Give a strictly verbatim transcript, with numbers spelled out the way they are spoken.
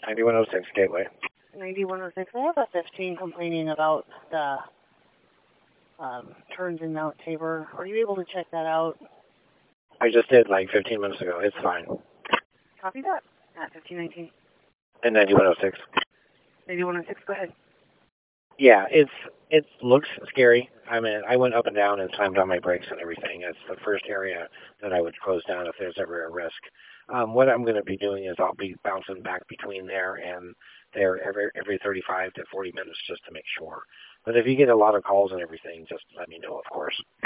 ninety-one oh six Gateway. ninety-one oh six. I have a fifteen complaining about the um, turns in Mount Tabor. Are you able to check that out? I just did like fifteen minutes ago. It's fine. Copy that. At fifteen nineteen. And ninety-one oh six. ninety-one oh six, go ahead. Yeah, it's it looks scary. I mean, I went up and down and slammed on my brakes and everything. It's the first area that I would close down if there's ever a risk. Um, what I'm going to be doing is I'll be bouncing back between there and there every every thirty-five to forty minutes just to make sure. But if you get a lot of calls and everything, just let me know, of course.